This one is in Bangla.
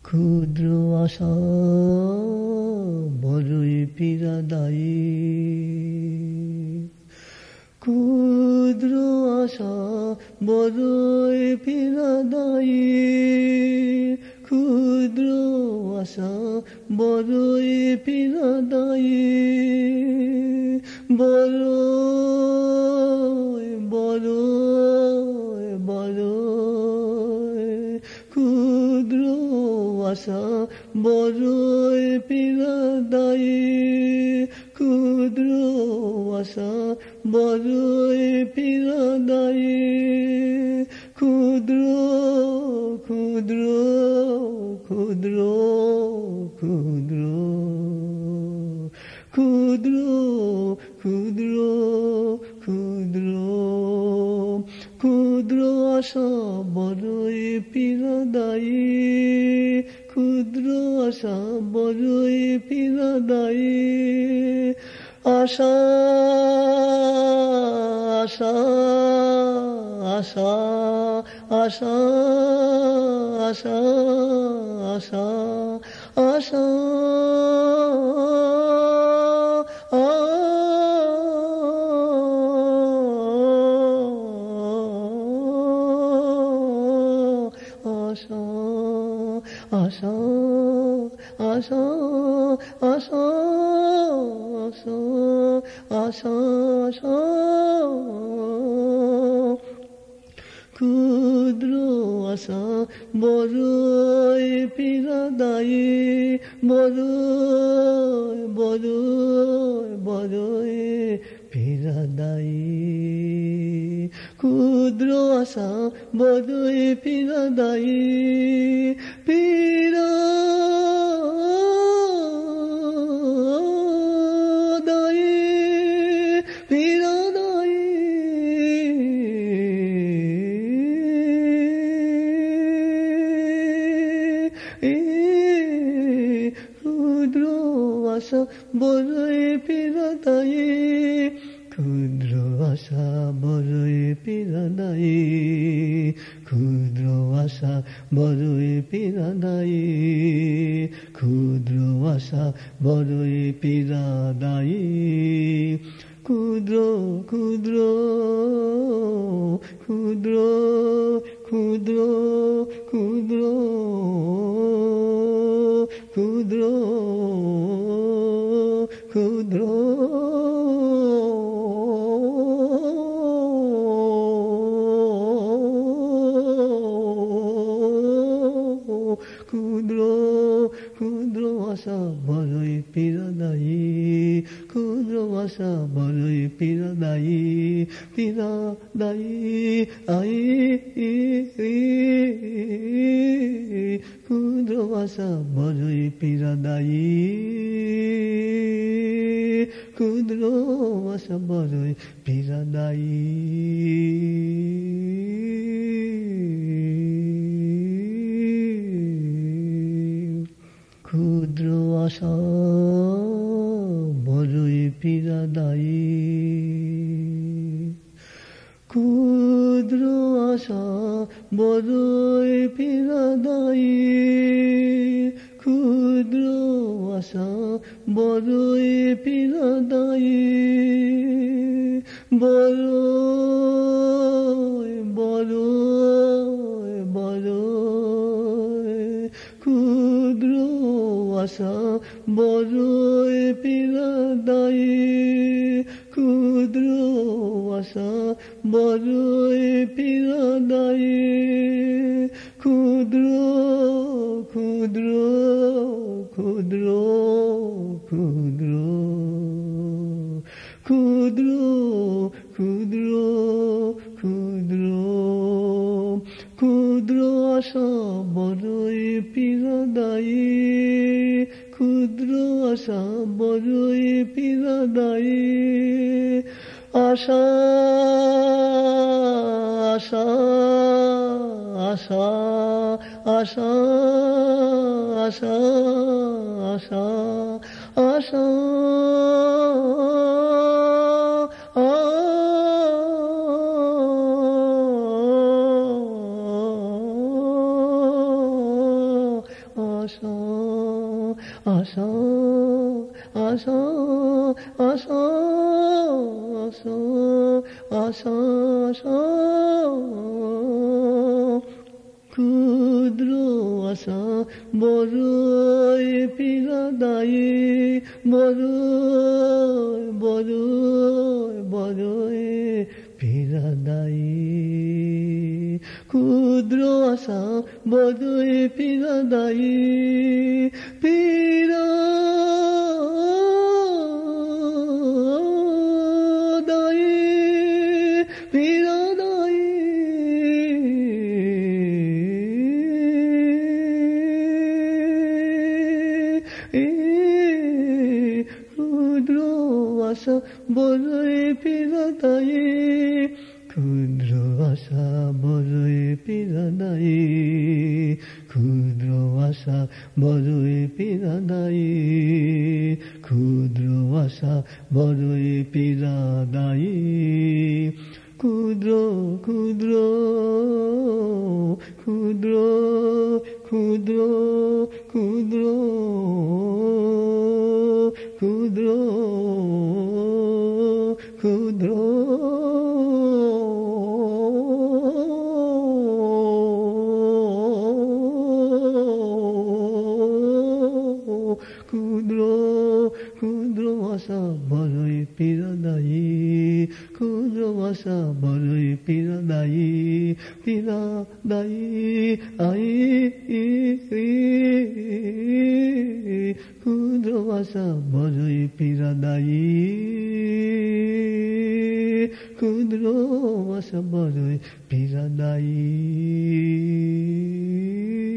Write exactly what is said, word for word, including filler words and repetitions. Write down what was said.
ক্ষুদ্র আশা বড়ই পীড়াদায়ী, ক্ষুদ্র আশা বড়ই পীড়াদায়ী, ক্ষুদ্র আশা বড়ই পীড়াদায়ী, বড়ই বড়ই বড়ই ক্ষুদ্র আশা বড়ই পীড়াদায়ী, ক্ষুদ্র আশা বড়ই পীড়াদায়ী, ক্ষুদ্র ক্ষুদ্র ক্ষুদ্র ক্ষুদ্র ক্ষুদ্র ক্ষুদ্র ক্ষুদ্র ক্ষুদ্র আশা বড়ই পীড়াদায়ী, ক্ষুদ্র আশা বড়ই পীড়াদায়ী, আশা আশা আশা আশা আশা আশা আশা আশা আশা আশা আশা আশা আশা ক্ষুদ্র আশা বড়ই পীড়াদায়ী, বড়ই বড়ই বড়ই পীড়াদায়ী, ক্ষুদ্র আশা বড়ই পীড়াদায়ী, পীড়াদায়ী পীড়াদায়ী ক্ষুদ্র আশা বড়ই পীড়াদায়ী, ক্ষুদ্র আশা বড়ই পীড়াদায়ী, ক্ষুদ্র আশা বড়ই পীড়াদায়ী, ক্ষুদ্র আশা বড়ই পীড়াদায়ী, ক্ষুদ্র ক্ষুদ্র ক্ষুদ্র ক্ষুদ্র ক্ষুদ্র ক্ষুদ্র ক্ষুদ্র ক্ষুদ্র ক্ষুদ্র আশা বড়ই পীড়াদায়ী, ক্ষুদ্র আশা বড়ই পীড়াদায়ী, পীড়াদায়ী আই ক্ষুদ্র আশা বড়ই পীড়াদায়ী, ক্ষুদ্র আশা বড়ই পীড়াদায়ী। ক্ষুদ্র আশা বড়ই পীড়াদায়ী, ক্ষুদ্র আশা বড়ই পীড়াদায়ী, ক্ষুদ্র আশা বড়ই পীড়াদায়ী, বড়ই বড়ই বড়ই ক্ষুদ্র আশা বড়ই পীড়াদায়ী, ক্ষুদ্র আশা বড়ই পীড়াদায়ী, ক্ষুদ্র ক্ষুদ্র ক্ষুদ্র ক্ষুদ্র ক্ষুদ্র ক্ষুদ্র ক্ষুদ্র ক্ষুদ্র আশা বড়ই পীড়াদায়ী, ক্ষুদ্র আশা বড়ই পীড়াদায়ী, আশা আশা আশা আশা আশা আশা আশা আশা আশা আশা আশা আশা আশা আশা ক্ষুদ্র আশা বড়ই পীড়াদায়ী বড়ই বড়ই বড়ই পীড়াদায়ী ক্ষুদ্র আশা বড়ই পীড়াদায়ী পীড়া ক্ষুদ্র আশা বড়ই পীড়াদায়ী ক্ষুদ্র আশা বড়ই পীড়াদায়ী ক্ষুদ্র আশা বড়ই পীড়াদায়ী ক্ষুদ্র আশা বড়ই পীড়াদায়ী ক্ষুদ্র ক্ষুদ্র ক্ষুদ্র ক্ষুদ্র ক্ষুদ্র ক্ষুদ্র ক্ষুদ্র ক্ষুদ্র ক্ষুদ্র আশা বড়ই পীড়াদায়ী ক্ষুদ্র আশা বড়ই পীড়াদায়ী পীড়াদায়ী আই ক্ষুদ্র আশা বড়ই পীড়াদায়ী ক্ষুদ্র আশা বড়ই পীড়াদায়ী।